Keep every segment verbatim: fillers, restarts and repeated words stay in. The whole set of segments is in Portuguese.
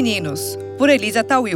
Femininos, por Elisa Tawil.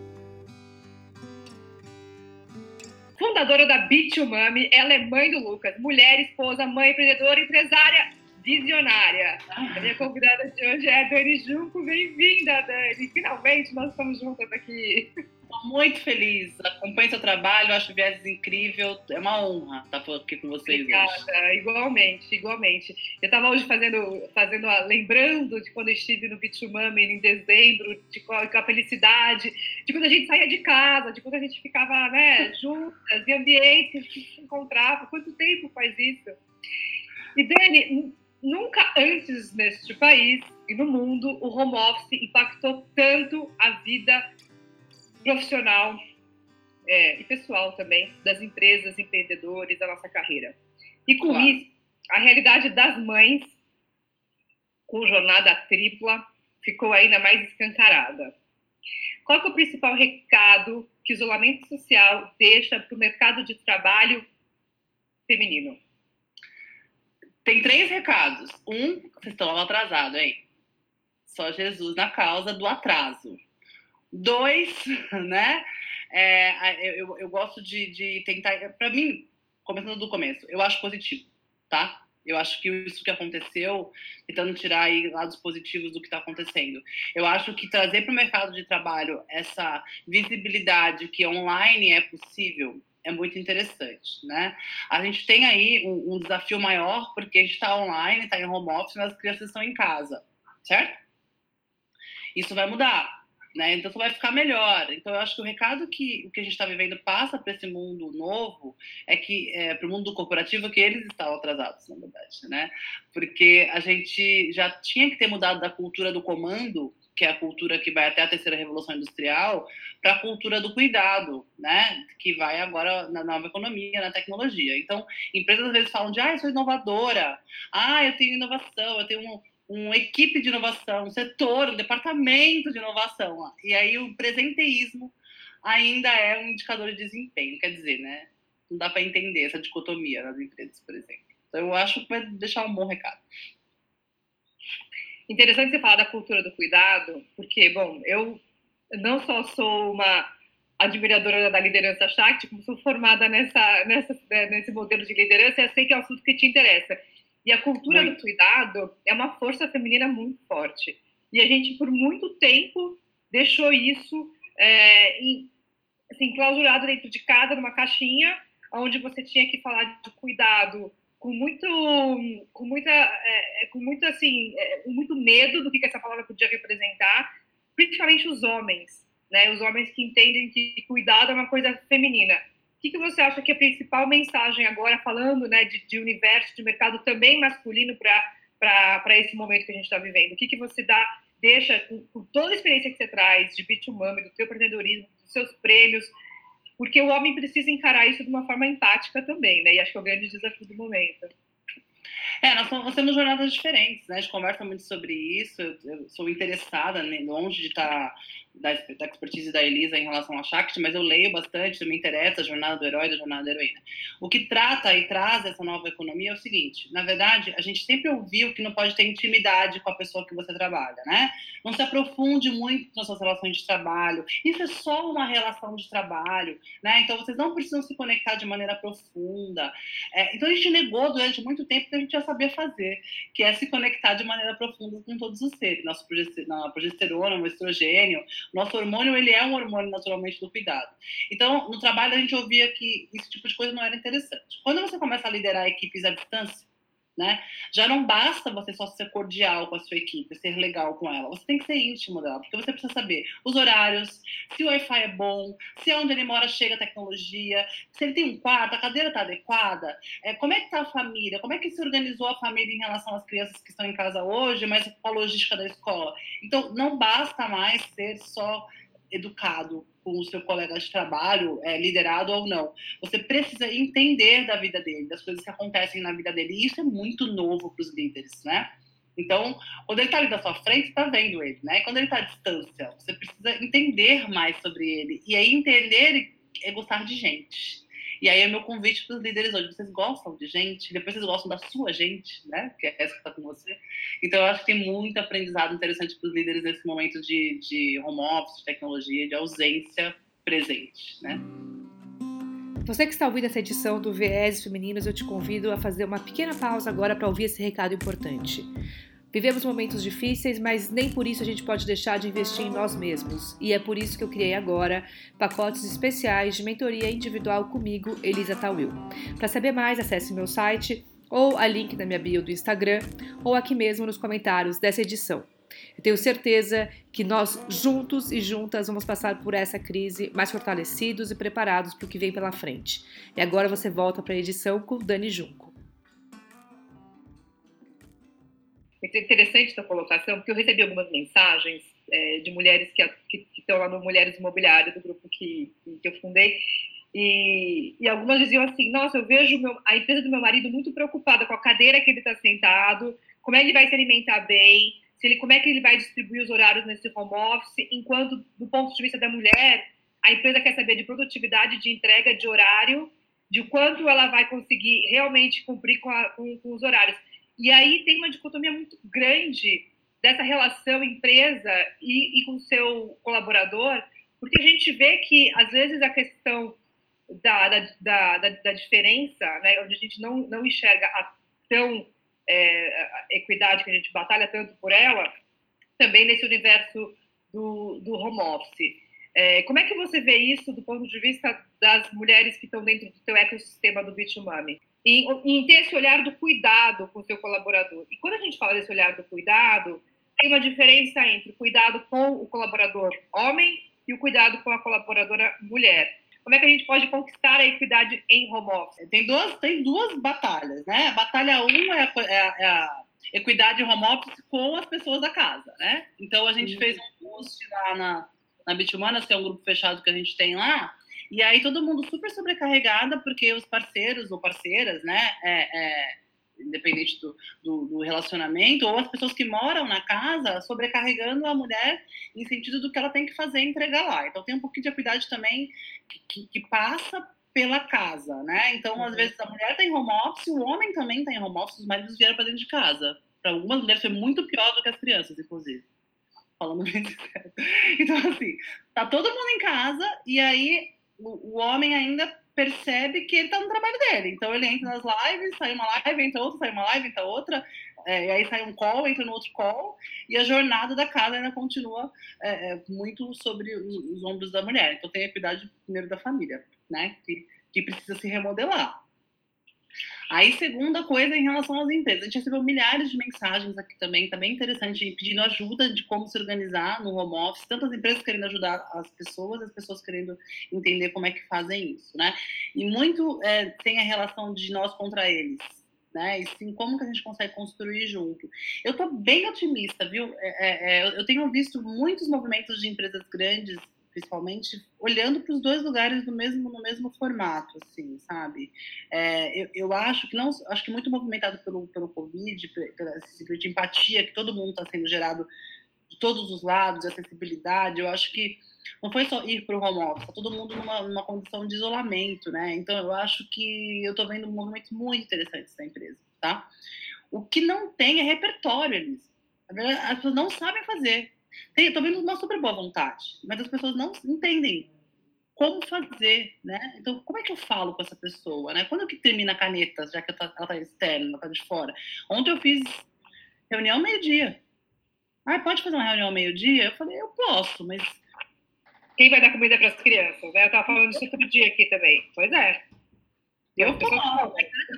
Fundadora da Bitumami, ela é mãe do Lucas, mulher, esposa, mãe, empreendedora, empresária, visionária. A minha convidada de hoje é a Dani Junco. Bem-vinda, Dani. Finalmente nós estamos juntas aqui. Estou muito feliz. Acompanho seu trabalho, acho o Vieses incrível. É uma honra estar aqui com vocês. Obrigada, hoje. igualmente, igualmente. Eu estava hoje fazendo, fazendo a, lembrando de quando eu estive no Bitumami em dezembro, de com a felicidade, de quando a gente saía de casa, de quando a gente ficava, né, juntas, em ambientes que se encontrava. Quanto tempo faz isso? E, Dani, nunca antes neste país e no mundo o home office impactou tanto a vida profissional é, e pessoal também das empresas, empreendedores, da nossa carreira. E com claro. isso, a realidade das mães, com jornada tripla, ficou ainda mais escancarada. Qual que é o principal recado que o isolamento social deixa para o mercado de trabalho feminino? Tem três recados. Um, vocês estão atrasados, hein? Só Jesus na causa do atraso. Dois, né? É, eu, eu gosto de, de tentar... Para mim, começando do começo, eu acho positivo, tá? Eu acho que isso que aconteceu, tentando tirar aí lados positivos do que está acontecendo. Eu acho que trazer para o mercado de trabalho essa visibilidade que online é possível é muito interessante, né? A gente tem aí um, um desafio maior, porque a gente está online, está em home office, mas as crianças estão em casa, certo? Isso vai mudar, né? Então, isso vai ficar melhor. Então, eu acho que o recado que o que a gente está vivendo passa para esse mundo novo é que, é, para o mundo corporativo, que eles estavam atrasados, na verdade, né? Porque a gente já tinha que ter mudado da cultura do comando, que é a cultura que vai até a terceira revolução industrial, para a cultura do cuidado, né? Que vai agora na nova economia, na tecnologia. Então, empresas às vezes falam de, ah, eu sou inovadora, ah, eu tenho inovação, eu tenho um, uma equipe de inovação, um setor, um departamento de inovação. E aí o presenteísmo ainda é um indicador de desempenho, quer dizer, né? Não dá para entender essa dicotomia nas empresas, por exemplo. Então, eu acho que vai deixar um bom recado. Interessante você falar da cultura do cuidado, porque, bom, eu não só sou uma admiradora da liderança Shakti, como sou formada nessa, nessa, nesse modelo de liderança, eu sei que é um assunto que te interessa. E a cultura muito. do cuidado é uma força feminina muito forte. E a gente, por muito tempo, deixou isso é, em, assim, clausurado dentro de casa, numa caixinha, onde você tinha que falar de cuidado com muito, com muita, é, com muito, assim, é, muito medo do que essa palavra podia representar, principalmente os homens, né? Os homens que entendem que cuidado é uma coisa feminina. O que, que você acha que é a principal mensagem agora, falando, né, de, de universo, de mercado também masculino para esse momento que a gente está vivendo? O que, que você dá, deixa, com, com toda a experiência que você traz de Bitumami, do teu empreendedorismo, dos seus prêmios, porque o homem precisa encarar isso de uma forma empática também, né? E acho que é o grande desafio do momento. É, nós, nós temos jornadas diferentes, né? A gente conversa muito sobre isso. Eu, eu sou interessada, né, longe de estar da, da expertise da Elisa em relação à Shakti, mas eu leio bastante, me interessa a jornada do herói, da jornada da heroína. O que trata e traz essa nova economia é o seguinte: na verdade, a gente sempre ouviu que não pode ter intimidade com a pessoa que você trabalha, né? Não se aprofunde muito nas suas relações de trabalho. Isso é só uma relação de trabalho, né? Então, vocês não precisam se conectar de maneira profunda. É, então, a gente negou durante muito tempo que a gente já sabia fazer, que é se conectar de maneira profunda com todos os seres. Nosso progesterona, o estrogênio, nosso hormônio, ele é um hormônio naturalmente do cuidado. Então, no trabalho, a gente ouvia que esse tipo de coisa não era interessante. Quando você começa a liderar equipes à distância, né, já não basta você só ser cordial com a sua equipe, ser legal com ela. Você tem que ser íntimo dela, porque você precisa saber os horários, se o Wi-Fi é bom, se onde ele mora chega a tecnologia, se ele tem um quarto, a cadeira está adequada, é, como é que está a família, como é que se organizou a família em relação às crianças que estão em casa hoje, mas com a logística da escola. Então, não basta mais ser só educado com o seu colega de trabalho, é, liderado ou não. Você precisa entender da vida dele, das coisas que acontecem na vida dele. E isso é muito novo para os líderes, né? Então, quando ele está ali da sua frente, você está vendo ele, né? E quando ele está à distância, você precisa entender mais sobre ele. E aí, entender é gostar de gente. E aí é meu convite para os líderes hoje. Vocês gostam de gente? Depois vocês gostam da sua gente, né? Que é essa que está com você. Então, eu acho que tem muito aprendizado interessante para os líderes nesse momento de, de home office, de tecnologia, de ausência presente, né? Você que está ouvindo essa edição do Vieses Femininos, eu te convido a fazer uma pequena pausa agora para ouvir esse recado importante. Vivemos momentos difíceis, mas nem por isso a gente pode deixar de investir em nós mesmos. E é por isso que eu criei agora pacotes especiais de mentoria individual comigo, Elisa Tawil. Para saber mais, acesse meu site ou a link na minha bio do Instagram ou aqui mesmo nos comentários dessa edição. Eu tenho certeza que nós juntos e juntas vamos passar por essa crise mais fortalecidos e preparados para o que vem pela frente. E agora você volta para a edição com Dani Junco. É interessante essa colocação, porque eu recebi algumas mensagens é, de mulheres que, que, que estão lá no Mulheres Imobiliárias, do grupo que, que eu fundei, e, e algumas diziam assim, nossa, eu vejo meu, a empresa do meu marido muito preocupada com a cadeira que ele está sentado, como é que ele vai se alimentar bem, se ele, como é que ele vai distribuir os horários nesse home office, enquanto, do ponto de vista da mulher, a empresa quer saber de produtividade, de entrega, de horário, de quanto ela vai conseguir realmente cumprir com, a, com, com os horários. E aí tem uma dicotomia muito grande dessa relação empresa e, e com o seu colaborador, porque a gente vê que, às vezes, a questão da, da, da, da, da diferença, né, onde a gente não, não enxerga a tão é, a equidade que a gente batalha tanto por ela, também nesse universo do, do home office. É, como é que você vê isso do ponto de vista das mulheres que estão dentro do teu ecossistema do B dois Mami? Em, em ter esse olhar do cuidado com o seu colaborador. E quando a gente fala desse olhar do cuidado, tem uma diferença entre o cuidado com o colaborador homem e o cuidado com a colaboradora mulher. Como é que a gente pode conquistar a equidade em home office? Tem duas, tem duas batalhas, né? A batalha um é a, é a, é a equidade home office com as pessoas da casa, né? Então, a gente uhum. fez um post lá na, na Bitumanas, que é um grupo fechado que a gente tem lá, e aí todo mundo super sobrecarregada, porque os parceiros ou parceiras, né, é, é, independente do, do, do relacionamento, ou as pessoas que moram na casa, sobrecarregando a mulher em sentido do que ela tem que fazer e entregar lá. Então tem um pouquinho de equidade também que, que, que passa pela casa, né? Então, uhum. às vezes, a mulher tem home office, o homem também tem home office, os maridos vieram para dentro de casa. Para algumas mulheres foi muito pior do que as crianças, inclusive. Falando bem sério. Então, assim, tá todo mundo em casa, e aí o, o homem ainda percebe que ele tá no trabalho dele. Então, ele entra nas lives, sai uma live, entra outra, sai uma live, entra outra, é, e aí sai um call, entra no outro call, e a jornada da casa ainda continua é, é, muito sobre os, os ombros da mulher. Então, tem a equidade primeiro da família, né, que, que precisa se remodelar. Aí, segunda coisa, em relação às empresas. A gente recebeu milhares de mensagens aqui também, tá bem interessante, pedindo ajuda de como se organizar no home office, tanto as empresas querendo ajudar as pessoas, as pessoas querendo entender como é que fazem isso, né? E muito é, tem a relação de nós contra eles, né? E sim, como que a gente consegue construir junto. Eu tô bem otimista, viu? É, é, eu tenho visto muitos movimentos de empresas grandes, principalmente, olhando para os dois lugares no mesmo, no mesmo formato, assim, sabe? É, eu, eu acho que não, acho que muito movimentado pelo, pelo Covid, pela esse de empatia que todo mundo está sendo gerado de todos os lados, acessibilidade. Eu acho que não foi só ir para o home office, tá todo mundo numa, numa condição de isolamento, né? Então, eu acho que eu estou vendo movimentos muito interessantes da empresa, tá? O que não tem é repertório, eles. As pessoas não sabem fazer. Estou vendo uma super boa vontade, mas as pessoas não entendem como fazer, né? Então, como é que eu falo com essa pessoa, né? Quando que termina a caneta, já que ela está externa, ela está de fora? Ontem eu fiz reunião meio-dia. Ah, pode fazer uma reunião meio-dia? Eu falei, eu posso, mas... Quem vai dar comida para as crianças, né? Eu estava falando isso outro dia aqui também. Pois é. Eu posso.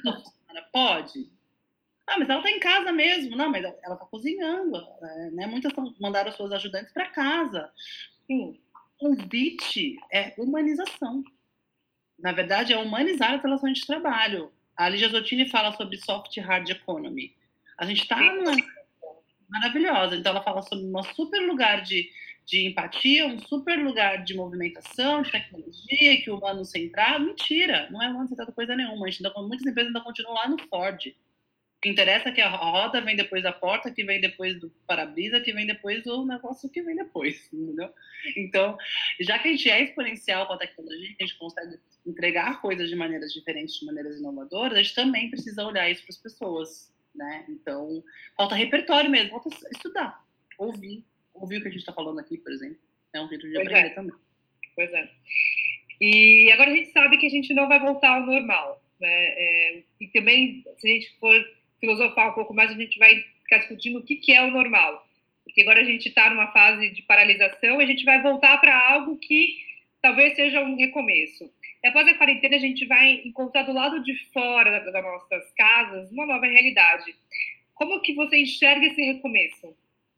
Pode. Ah, mas ela está em casa mesmo. Não, mas ela está cozinhando, né? Muitas mandaram suas ajudantes para casa. Sim. O convite é humanização. Na verdade, é humanizar as relações de trabalho. A Lígia Zottini fala sobre soft hard economy. A gente está numa... maravilhosa. Então, ela fala sobre um super lugar de, de empatia, um super lugar de movimentação, de tecnologia, que o humano centrado. Mentira, não é humano centrado coisa nenhuma. A gente ainda, muitas empresas ainda continuam lá no Ford. que interessa é que a roda vem depois da porta, que vem depois do para-brisa, que vem depois do negócio que vem depois, entendeu? Então, já que a gente é exponencial com a tecnologia, que a gente consegue entregar coisas de maneiras diferentes, de maneiras inovadoras, a gente também precisa olhar isso para as pessoas, né? Então, falta repertório mesmo, falta estudar, ouvir, ouvir o que a gente está falando aqui, por exemplo. É um jeito de Pois aprender é. também. Pois é. E agora a gente sabe que a gente não vai voltar ao normal, né? É, e também, se a gente for filosofar um pouco mais, a gente vai ficar discutindo o que, que é o normal. Porque agora a gente está numa fase de paralisação e a gente vai voltar para algo que talvez seja um recomeço. E após a quarentena, a gente vai encontrar do lado de fora das nossas casas uma nova realidade. Como que você enxerga esse recomeço?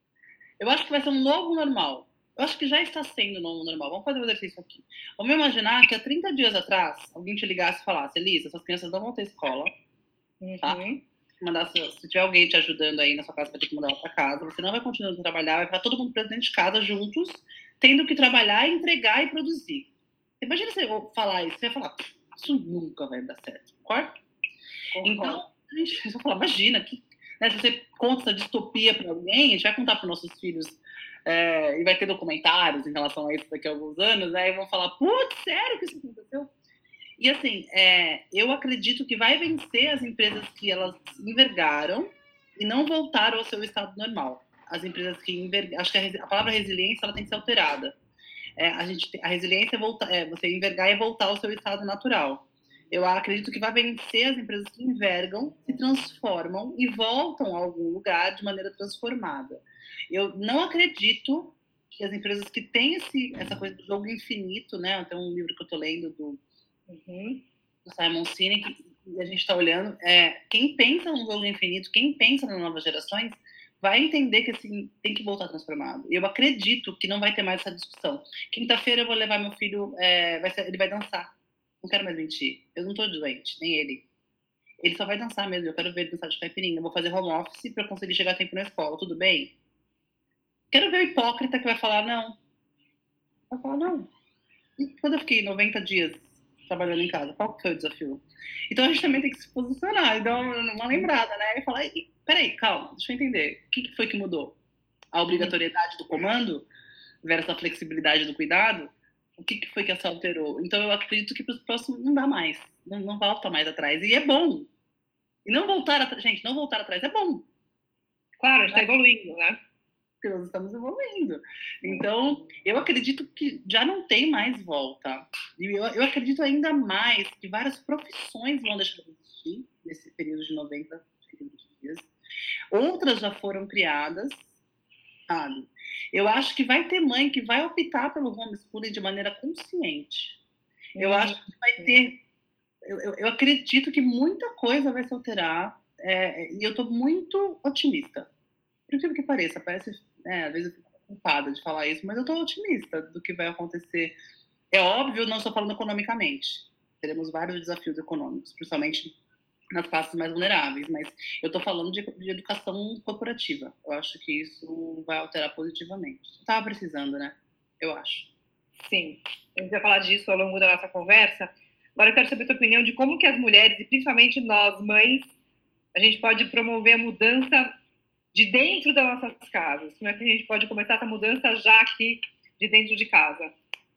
Eu acho que vai ser um novo normal. Eu acho que já está sendo um novo normal. Vamos fazer um exercício aqui. Vamos imaginar que há trinta dias atrás, alguém te ligasse e falasse: Elisa, essas crianças não vão ter escola, tá? Uhum. Mandar, se tiver alguém te ajudando aí na sua casa, vai ter que mandar ela para casa. Você não vai continuar a trabalhar, vai ficar todo mundo preso dentro de casa juntos, tendo que trabalhar, entregar e produzir. Imagina você falar isso, você vai falar: isso nunca vai dar certo, concorda? Concordo. Então, a gente vai falar: imagina, que, né, se você conta essa distopia para alguém, a gente vai contar para nossos filhos, é, e vai ter documentários em relação a isso daqui a alguns anos, né, e vão falar: putz, sério que isso aconteceu? E assim, é, eu acredito que vai vencer as empresas que elas envergaram e não voltaram ao seu estado normal. As empresas que envergaram, acho que a, a palavra resiliência ela tem que ser alterada. É, a, gente, a resiliência é, volta, é você envergar e voltar ao seu estado natural. Eu acredito que vai vencer as empresas que envergam, se transformam e voltam a algum lugar de maneira transformada. Eu não acredito que as empresas que têm esse, essa coisa do jogo infinito, né? Tem um livro que eu estou lendo do Uhum. do Simon Sinek, que a gente está olhando, é, quem pensa no jogo infinito, quem pensa nas novas gerações, vai entender que assim, tem que voltar transformado. Eu acredito que não vai ter mais essa discussão. Quinta-feira eu vou levar meu filho, é, vai ser, ele vai dançar. Não quero mais mentir. Eu não estou doente, nem ele. Ele só vai dançar mesmo. Eu quero ver ele dançar de caipirinha. Eu vou fazer home office para conseguir chegar a tempo na escola. Tudo bem? Quero ver o hipócrita que vai falar não. Vai falar não. E quando eu fiquei noventa dias trabalhando em casa, qual que foi o desafio? Então a gente também tem que se posicionar e dar uma lembrada, né? E falar: peraí, calma, deixa eu entender. O que foi que mudou? A obrigatoriedade do comando versus a flexibilidade do cuidado? O que foi que essa alterou? Então eu acredito que para os próximos não dá mais, não, não volta mais atrás. E é bom. E não voltar atrás, gente, não voltar atrás é bom. Claro, a gente está evoluindo, né? Porque nós estamos evoluindo. Então, eu acredito que já não tem mais volta. E eu, eu acredito ainda mais que várias profissões vão deixar de existir nesse período de noventa, cento e vinte dias. Outras já foram criadas, sabe? Eu acho que vai ter mãe que vai optar pelo homeschooling de maneira consciente. Eu hum. acho que vai ter... Eu, eu, eu acredito que muita coisa vai se alterar, é, e eu estou muito otimista. Por incrível que pareça, parece... É, às vezes eu fico culpada de falar isso, mas eu estou otimista do que vai acontecer. É óbvio, não estou falando economicamente. Teremos vários desafios econômicos, principalmente nas classes mais vulneráveis, mas eu estou falando de, de educação corporativa. Eu acho que isso vai alterar positivamente. Estava precisando, né? Eu acho. Sim, a gente vai falar disso ao longo da nossa conversa. Agora eu quero saber a tua opinião de como que as mulheres, e principalmente nós, mães, a gente pode promover a mudança de dentro das nossas casas. Como é que a gente pode começar essa mudança já aqui de dentro de casa?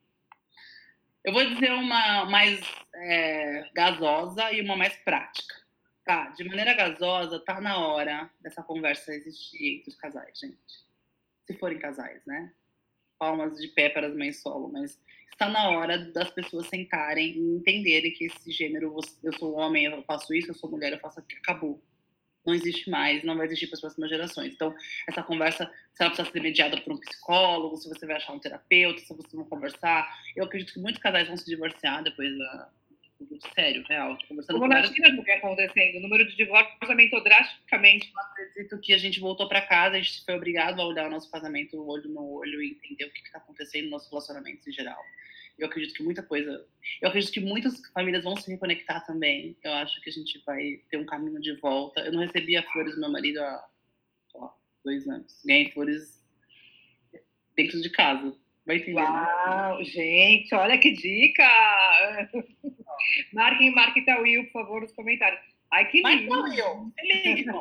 Eu vou dizer uma mais é, gasosa e uma mais prática. Tá, de maneira gasosa, tá na hora dessa conversa existir entre os casais, gente. Se forem casais, né? Palmas de pé para as mães solo, mas está na hora das pessoas sentarem e entenderem que esse gênero, eu sou homem, eu faço isso, eu sou mulher, eu faço aquilo, acabou. Não existe mais, não vai existir para as próximas gerações. Então, essa conversa, se ela precisa ser mediada por um psicólogo, se você vai achar um terapeuta, se vocês vão conversar. Eu acredito que muitos casais vão se divorciar depois da... Sério, real. Conversando Como na China não vem acontecendo, o número de divórcios aumentou drasticamente. Eu acredito que a gente voltou para casa, a gente foi obrigado a olhar o nosso casamento olho no olho e entender o que está acontecendo nos nossos relacionamentos em geral. Eu acredito que muita coisa... Eu acredito que muitas famílias vão se reconectar também. Eu acho que a gente vai ter um caminho de volta. Eu não recebia flores do meu marido há ó, dois anos. Ganhei flores dentro de casa. Vai entender, Uau, né? Gente, olha que dica! Marquem, marquem Tauil, por favor, nos comentários. Ai, que Mas lindo. não eu, Felipe, bom.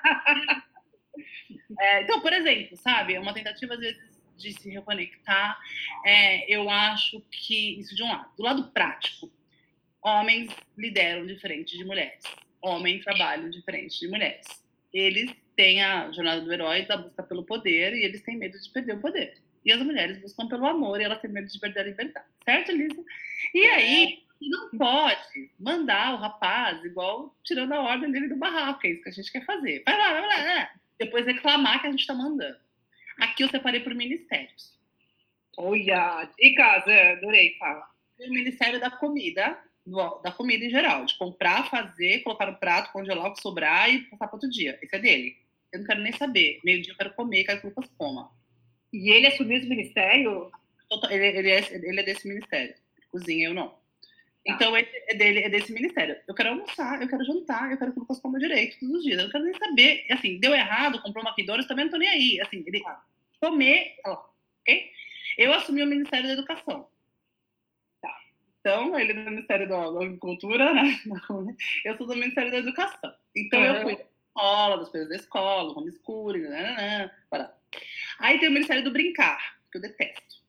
É, então, por exemplo, sabe, uma tentativa às vezes de se reconectar, é, eu acho que isso de um lado. Do lado prático, homens lideram diferente de mulheres, homens trabalham diferente de mulheres. Eles têm a jornada do herói da busca pelo poder e eles têm medo de perder o poder. E as mulheres buscam pelo amor e elas têm medo de perder a liberdade. Certo, Lisa? E aí, não pode mandar o rapaz igual tirando a ordem dele do barraco, é isso que a gente quer fazer. Vai lá, vai lá, vai lá. Depois reclamar que a gente está mandando. Aqui eu separei por ministérios. Olha, dicas, adorei, fala. O Ministério da Comida, da comida em geral, de comprar, fazer, colocar no prato, congelar o que sobrar e passar para outro dia. Esse é dele. Eu não quero nem saber. Meio dia eu quero comer, quero que o Lucas coma. E ele assumiu esse ministério? Ele, ele, é, ele é desse ministério. Cozinha, eu não. Então, ele é, dele, é desse ministério. Eu quero almoçar, eu quero jantar, eu quero que o Lucas coma direito todos os dias. Eu não quero nem saber. Assim, deu errado, comprou uma McDonald's, também não tô nem aí. Assim, ele comer, ok? Eu assumi o Ministério da Educação. Tá. Então, ele é do Ministério da Agricultura, né? Eu sou do Ministério da Educação. Então, uhum. Eu cuido da escola, das coisas da escola, homeschooling, né? Aí tem o Ministério do Brincar, que eu detesto.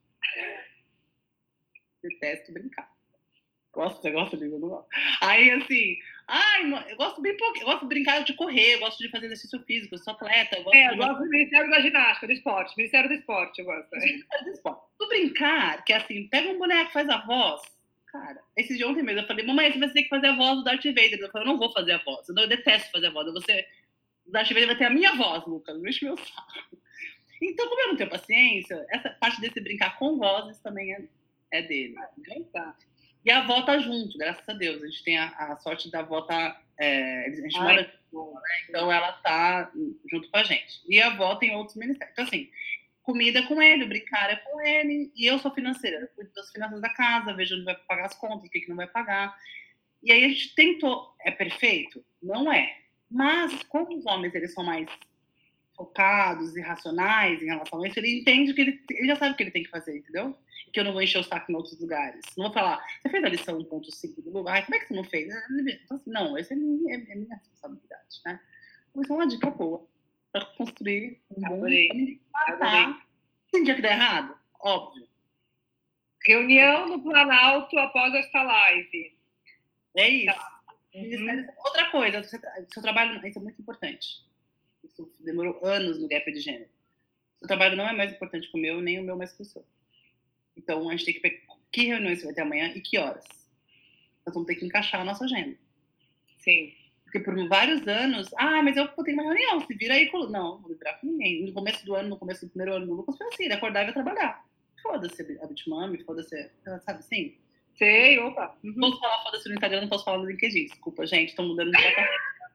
Detesto brincar. Gosto, você gosta de brincar? Aí, assim, ai, eu gosto bem pouco, eu gosto de brincar de correr, eu gosto de fazer exercício físico, eu sou atleta. Eu gosto é, eu de... gosto do Ministério da Ginástica, do Esporte, Ministério do Esporte, eu gosto. Ministério do Esporte. Do brincar, que é assim, pega um boneco, faz a voz. Cara, esse de ontem mesmo, eu falei, mamãe, você vai ter que fazer a voz do Darth Vader. Eu falei, eu não vou fazer a voz, eu, não, eu detesto fazer a voz. Eu vou ser... O Darth Vader vai ter a minha voz, Lucas, não enche meu saco. Então, como eu não tenho paciência, essa parte desse brincar com vozes também é, é dele. Então, tá. E a avó tá junto, graças a Deus. A gente tem a, a sorte da avó tá... É, a gente Ai, mora junto, né? Então ela tá junto com a gente. E a avó tem outros ministérios. Então, assim, comida é com ele, brincar é com ele. E eu sou financeira, eu cuido das finanças da casa, vejo onde vai pagar as contas, o que, que não vai pagar. E aí a gente tentou... É perfeito? Não é. Mas, como os homens eles são mais focados e racionais em relação a isso, ele entende que ele, ele já sabe o que ele tem que fazer, entendeu? Que eu não vou encher o saco em outros lugares. Não vou falar, você fez a lição um ponto cinco do lugar, como é que você não fez? Então, assim, não, essa é minha, é minha responsabilidade, né? Mas é uma dica boa para construir um bom... Adorei. Adorei. Tem dia que dá errado? Óbvio. Reunião no Planalto após esta live. É isso. Tá. Uhum. Outra coisa, o seu trabalho, isso é muito importante. Isso demorou anos no gap de gênero. O seu trabalho não é mais importante que o meu, nem o meu mais que o seu. Então, a gente tem que ver que reuniões você vai ter amanhã e que horas. Nós vamos ter que encaixar a nossa agenda. Sim. Porque por vários anos, ah, mas eu tenho uma reunião, se vira aí. Não, não vou virar com ninguém. No começo do ano, no começo do primeiro ano do Lucas, foi assim, ele acordava e ia trabalhar. Foda-se a Bitmami, foda-se, sabe assim? Sei, opa. Uhum. Posso falar foda-se no Instagram, não posso falar no LinkedIn. Desculpa, gente, tô mudando de plataforma.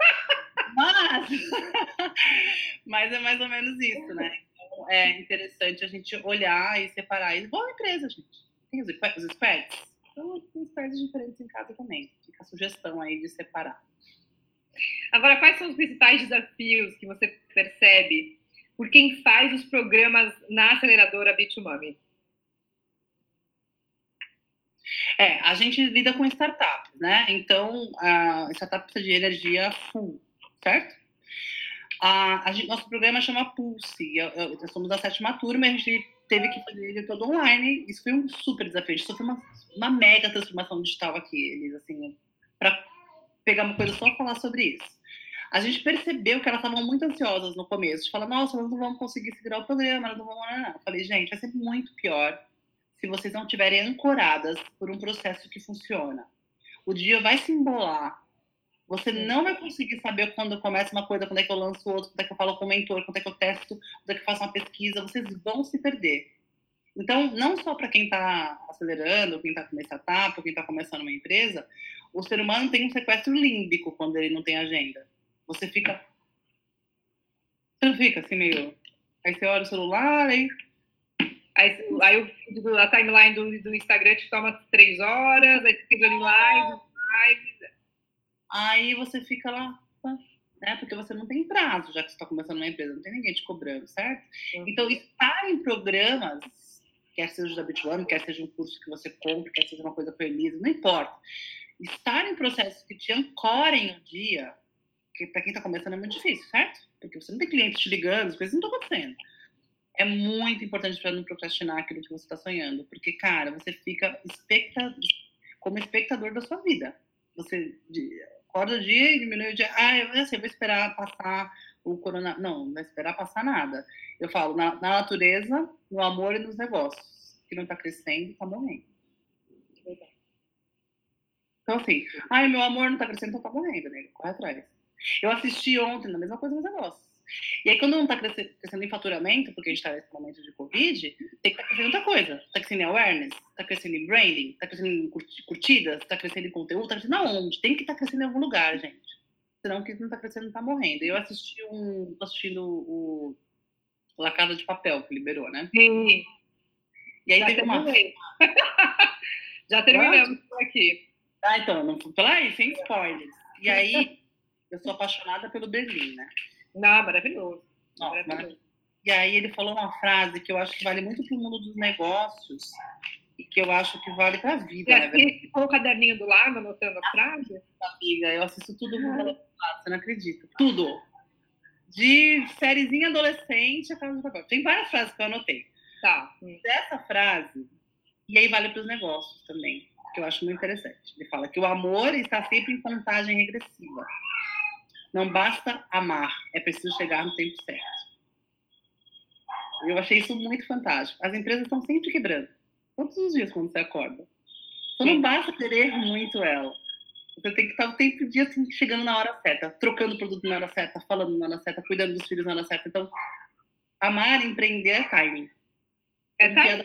Mas... mas é mais ou menos isso, né? Então, é interessante a gente olhar e separar. Igual a empresa, gente. Tem os, os squads? Então, tem squads diferentes em casa também. Fica a sugestão aí de separar. Agora, quais são os principais desafios que você percebe por quem faz os programas na aceleradora Bitumami? É, a gente lida com startups, né? Então, a startup precisa de energia full, certo? A, a gente, nosso programa chama Pulse. Eu, eu, nós somos da sétima turma e a gente teve que fazer ele todo online. Isso foi um super desafio. Isso foi uma, uma mega transformação digital aqui, eles, assim, para pegar uma coisa só e falar sobre isso. A gente percebeu que elas estavam muito ansiosas no começo. A gente fala, nossa, elas não vão conseguir segurar o programa, elas não vão... Não, não. Eu falei, gente, vai ser muito pior se vocês não estiverem ancoradas por um processo que funciona. O dia vai se embolar. Você não vai conseguir saber quando começa uma coisa, quando é que eu lanço outra, quando é que eu falo com o mentor, quando é que eu testo, quando é que eu faço uma pesquisa. Vocês vão se perder. Então, não só para quem está acelerando, quem está com uma startup, ou quem está começando uma empresa, o ser humano tem um sequestro límbico quando ele não tem agenda. Você fica... Você não fica assim meio... Aí você olha o celular, aí... Aí, aí o, a timeline do, do Instagram te toma três horas, aí você fica em live, live. Aí você fica lá, né? Porque você não tem prazo, já que você está começando uma empresa, não tem ninguém te cobrando, certo? Uhum. Então, estar em programas, quer seja da Bitumami, quer seja um curso que você compre, quer seja uma coisa com a Elisa, não importa. estar em processos que te ancorem um dia, que para quem está começando é muito difícil, certo? Porque você não tem cliente te ligando, as coisas não estão acontecendo. É muito importante para não procrastinar aquilo que você está sonhando, porque, cara, você fica especta... como espectador da sua vida. Você acorda o dia e diminui o dia. Ah, eu, assim, eu vou esperar passar o corona... Não, não vai esperar passar nada. Eu falo, na, na natureza, no amor e nos negócios. Que não está crescendo, está morrendo. Então, assim, ai, meu amor não está crescendo, então está morrendo, né? Corre atrás. Eu assisti ontem, na mesma coisa nos negócios. E aí, quando não está crescendo, crescendo em faturamento, porque a gente está nesse momento de Covid, tem que estar tá crescendo outra coisa. Está crescendo em awareness, está crescendo em branding, está crescendo em curtidas, está crescendo em conteúdo, está crescendo aonde? Tem que estar tá crescendo em algum lugar, gente. Senão, o que não está crescendo não está morrendo. Eu assisti um... Tô assistindo o La Casa de Papel, que liberou, né? Sim. E aí Já teve uma... Já terminamos por aqui. Ah, então, não fui pela aí, sem spoilers. E aí, eu sou apaixonada pelo Berlim, né? Não, maravilhoso. Nossa, maravilhoso. E aí ele falou uma frase que eu acho que vale muito pro mundo dos negócios e que eu acho que vale pra vida, E né? assim, ficou o caderninho do lado, anotando a frase? Amiga, eu assisto tudo com ela do lado, você não acredita. Tudo. De sériezinha adolescente a Casa de Papel. Tem várias frases que eu anotei. Tá. Dessa frase, e aí vale pros negócios também, que eu acho muito interessante. Ele fala que o amor está sempre em contagem regressiva. Não basta amar, é preciso chegar no tempo certo. Eu achei isso muito fantástico. As empresas estão sempre quebrando. Todos os dias quando você acorda. Então não basta querer muito ela. Você tem que estar o tempo dia assim, chegando na hora certa, trocando o produto na hora certa, falando na hora certa, cuidando dos filhos na hora certa. Então, amar, empreender é timing. É timing?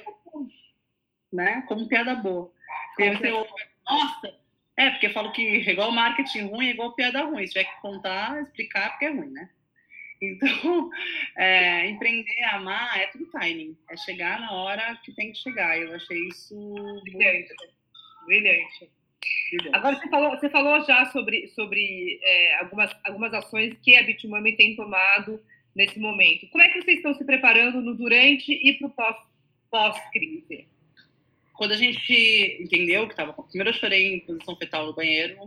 Né? Como piada boa. Porque você ouve, nossa, é, porque eu falo que igual marketing ruim é igual piada ruim. Se tiver que contar, explicar, porque é ruim, né? Então, é, empreender, amar, é tudo timing. É chegar na hora que tem que chegar. Eu achei isso brilhante. Brilhante. Brilhante. Agora, você falou, você falou já sobre, sobre é, algumas, algumas ações que a Bitumami tem tomado nesse momento. Como é que vocês estão se preparando no durante e para o pós, pós-crise? Quando a gente entendeu que estava... Primeiro eu chorei em posição fetal no banheiro.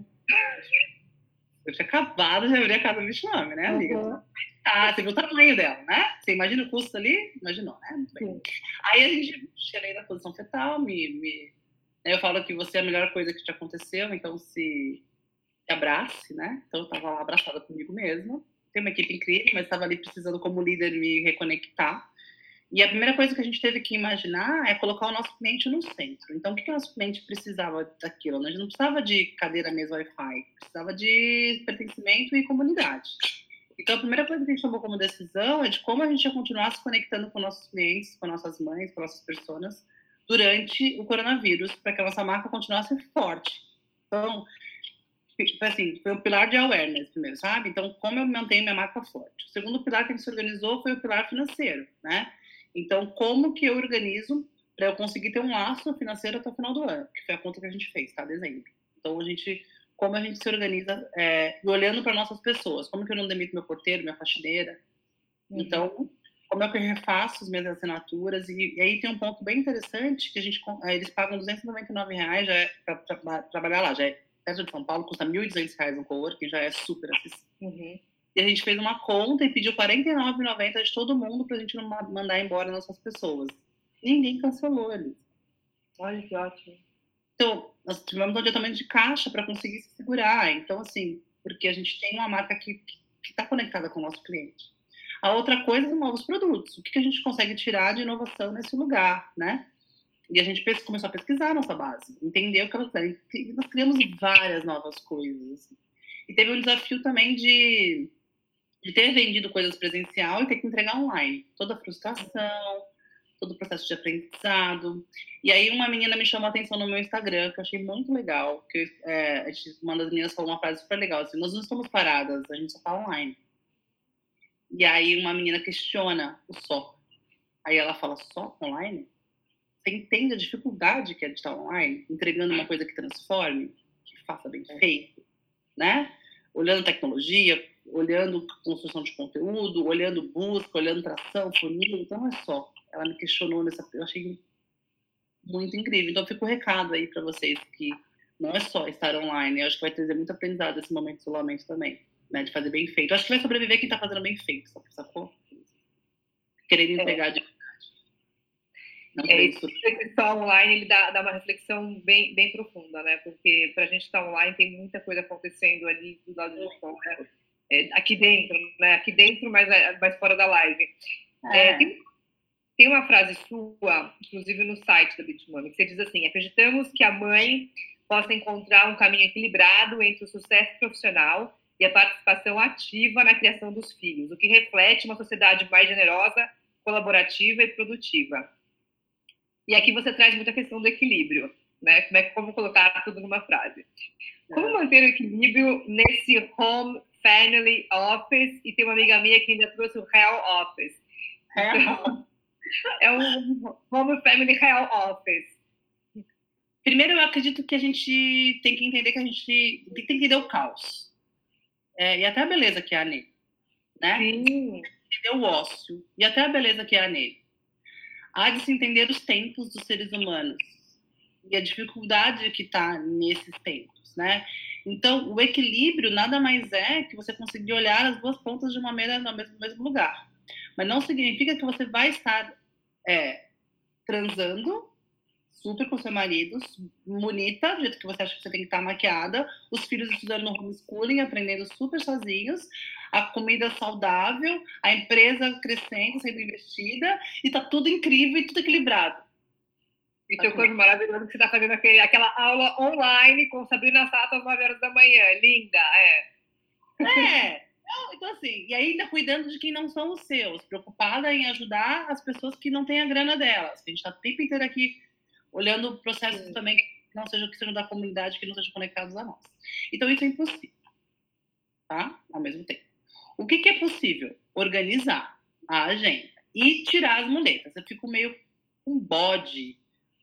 Eu tinha acabado de abrir a casa do Bitumami, né, amiga? Uhum. Ah, você viu o tamanho dela, né? Você imagina o custo ali? Imaginou, né? Muito bem. Aí a gente cheguei na posição fetal, me, me... eu falo que você é a melhor coisa que te aconteceu, então se abrace, né? Então eu tava lá abraçada comigo mesma. Tem uma equipe incrível, mas estava ali precisando como líder me reconectar. E a primeira coisa que a gente teve que imaginar é colocar o nosso cliente no centro. Então, o que o nosso cliente precisava daquilo? A gente não precisava de cadeira, mesa, Wi-Fi. Precisava de pertencimento e comunidade. Então, a primeira coisa que a gente tomou como decisão é de como a gente ia continuar se conectando com nossos clientes, com nossas mães, com nossas pessoas, durante o coronavírus, para que a nossa marca continuasse forte. Então, assim, foi o pilar de awareness primeiro, sabe? Então, como eu mantenho minha marca forte? O segundo pilar que a gente se organizou foi o pilar financeiro, né? Então, como que eu organizo para eu conseguir ter um laço financeiro até o final do ano? Que foi a conta que a gente fez, tá? Dezembro. Então, a gente... Como a gente se organiza é, olhando para nossas pessoas. Como que eu não demito meu porteiro, minha faxineira? Uhum. Então, como é que eu refaço as minhas assinaturas? E, e aí tem um ponto bem interessante, que a gente, eles pagam duzentos e noventa e nove reais para trabalhar lá. Já é perto de São Paulo, custa mil e duzentos reais um coworking, já é super acessível. Uhum. E a gente fez uma conta e pediu quarenta e nove reais e noventa centavos de todo mundo para a gente não mandar embora nossas pessoas. Ninguém cancelou ali. Olha que ótimo. Então, nós tivemos um adiantamento de caixa para conseguir se segurar. Então, assim, porque a gente tem uma marca que está conectada com o nosso cliente. A outra coisa são novos produtos. O que, que a gente consegue tirar de inovação nesse lugar, né? E a gente começou a pesquisar a nossa base, entender o que elas querem. Nós criamos várias novas coisas. Assim. E teve um desafio também de, de ter vendido coisas presencial e ter que entregar online. Toda a frustração, todo o processo de aprendizado. E aí uma menina me chamou a atenção no meu Instagram, que eu achei muito legal, que é, uma das meninas falou uma frase super legal, assim, nós não estamos paradas, a gente só tá online. E aí uma menina questiona o só. Aí ela fala, só online? Você entende a dificuldade que é de estar online? Entregando uma coisa que transforme, que faça bem feito, né? Olhando tecnologia, olhando construção de conteúdo, olhando busca, olhando tração, funil, então não é só. Ela me questionou nessa... Eu achei muito incrível. Então, fica o recado aí para vocês que Não é só estar online. Eu acho que vai trazer muito aprendizado esse momento de isolamento também, né? De fazer bem feito. Eu acho que vai sobreviver quem tá fazendo bem feito, sacou? Querendo entregar é. de verdade. Não é isso. Esse só online, ele dá, dá uma reflexão bem, bem profunda, né? Porque pra gente estar online tem muita coisa acontecendo ali do lado de fora. É, aqui dentro, né? Aqui dentro, mas, mas fora da live. É. É, tem, tem uma frase sua, inclusive no site da Bitmami, que você diz assim: acreditamos que a mãe possa encontrar um caminho equilibrado entre o sucesso profissional e a participação ativa na criação dos filhos, o que reflete uma sociedade mais generosa, colaborativa e produtiva. E aqui você traz muita questão do equilíbrio, né? Como, é, como colocar tudo numa frase. Como manter o equilíbrio nesse home family office? E tem uma amiga minha que ainda trouxe o hell office. Então, é um home family hell office. Primeiro, eu acredito que a gente tem que entender que a gente tem que entender o caos. É, e até a beleza que há nele, né? Sim. Entender o ócio e até a beleza que há nele. Há de se entender os tempos dos seres humanos e a dificuldade que está nesses tempos, né? Então, o equilíbrio nada mais é que você conseguir olhar as duas pontas de uma mesa no mesmo, mesmo lugar. Mas não significa que você vai estar é, transando super com seu marido, bonita, do jeito que você acha que você tem que estar maquiada, os filhos estudando no homeschooling, aprendendo super sozinhos, a comida saudável, a empresa crescendo, sendo investida, e tá tudo incrível e tudo equilibrado. E teu corpo maravilhoso que você tá fazendo aquele, aquela aula online com Sabrina Sato às nove horas da manhã. Linda, é. É. Então, assim, e ainda cuidando de quem não são os seus, preocupada em ajudar as pessoas que não têm a grana delas. A gente tá o tempo inteiro aqui olhando processos Sim. também que não sejam que sejam da comunidade, que não sejam conectados a nós. Então, isso é impossível, tá? Ao mesmo tempo. O que, que é possível? Organizar a agenda e tirar as muletas. Eu fico meio com bode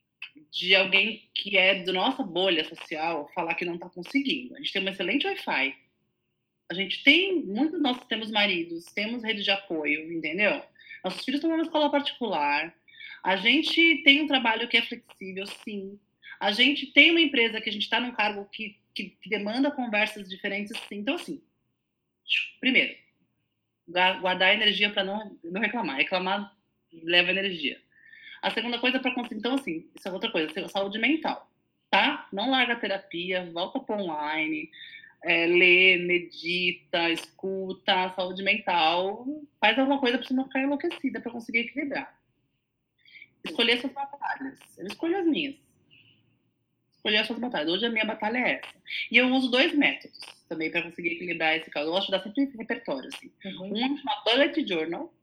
de alguém que é da nossa bolha social falar que não está conseguindo. A gente tem um excelente Wi-Fi. A gente tem, muitos de nós temos maridos, temos rede de apoio, entendeu? Nossos filhos estão numa escola particular. A gente tem um trabalho que é flexível, sim. A gente tem uma empresa que a gente está num cargo que, que, que demanda conversas diferentes, sim. Então, assim, primeiro, guardar energia para não, não reclamar. Reclamar leva energia. A segunda coisa para conseguir... Então, assim, isso é outra coisa, saúde mental, tá? Não larga a terapia, volta para online, é, lê, medita, escuta, saúde mental, faz alguma coisa para você não ficar enlouquecida, para conseguir equilibrar. Escolher suas batalhas. Eu escolho as minhas. Escolher as suas batalhas. Hoje a minha batalha é essa. E eu uso dois métodos também para conseguir equilibrar esse caso. Eu gosto de dar sempre repertório, assim. Uhum. Um chama Bullet Journal.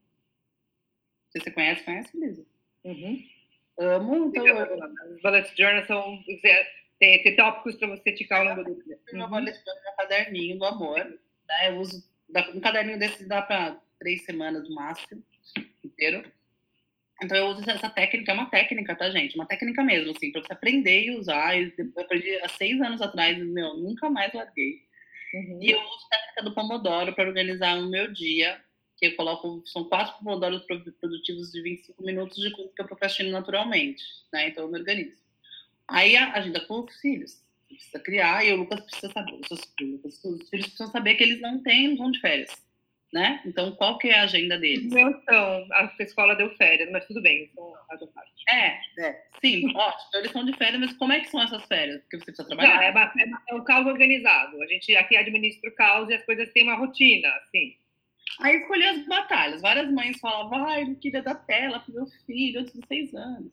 Se você conhece, conhece, Lisa? Uhum. Amo. Então, eu... Os Bullet Journals são... Tem, tem tópicos para você ticar ao longo do dia. Meu uhum. Bullet Journal é um caderninho do amor. Né? Eu uso... Um caderninho desse dá para três semanas no máximo. Inteiro. Então, eu uso essa técnica, é uma técnica, tá, gente? Uma técnica mesmo, assim, pra você aprender e usar. Eu aprendi há seis anos atrás, meu, nunca mais larguei. Uhum. E eu uso a técnica do Pomodoro para organizar o meu dia, que eu coloco, são quatro Pomodoros produtivos de vinte e cinco minutos de coisa que eu procrastino naturalmente, né? Então, eu me organizo. Aí, a agenda com os filhos. Você precisa criar, e o Lucas precisa saber, os, seus, os, os filhos precisam saber que eles não têm, não vão de férias. Né? Então, qual que é a agenda deles? Não são. A escola deu férias, mas tudo bem. Então, é, é, sim, ótimo. Então, eles estão de férias, mas como é que são essas férias? Porque você precisa trabalhar. Não, é, uma, é, uma, é um caos organizado. A gente aqui administra o caos e as coisas têm uma rotina, assim. Aí escolhi as batalhas. Várias mães falavam, ai, não queria dar tela pro meu filho antes de seis anos.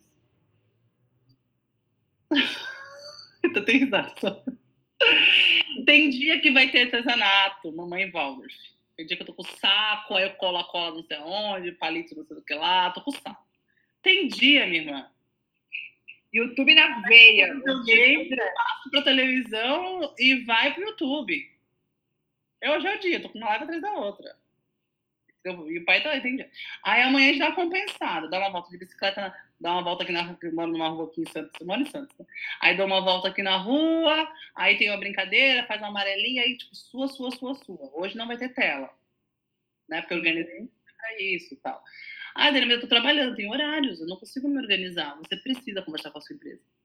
Eu tô tendo risada só. Tem dia que vai ter artesanato, mamãe Waldorf. Tem dia que eu tô com saco, aí eu colo a cola não sei onde, palito não sei do que lá, tô com saco. Tem dia, minha irmã. YouTube na veia. Alguém passa pra televisão e vai pro YouTube. Eu hoje é o dia, tô com uma live atrás da outra. E o pai também tem dia. Aí amanhã a gente dá uma compensada, dá uma volta de bicicleta, dá uma volta aqui na rua, eu moro numa rua aqui em Santos, eu moro em Santos, né? Aí dou uma volta aqui na rua, aí tem uma brincadeira, faz uma amarelinha, aí tipo, sua, sua, sua, sua. Hoje não vai ter tela, né? Porque eu organizei pra isso e tal. Ah, Dani, eu tô trabalhando, tem horários, eu não consigo me organizar. Você precisa conversar com a sua empresa.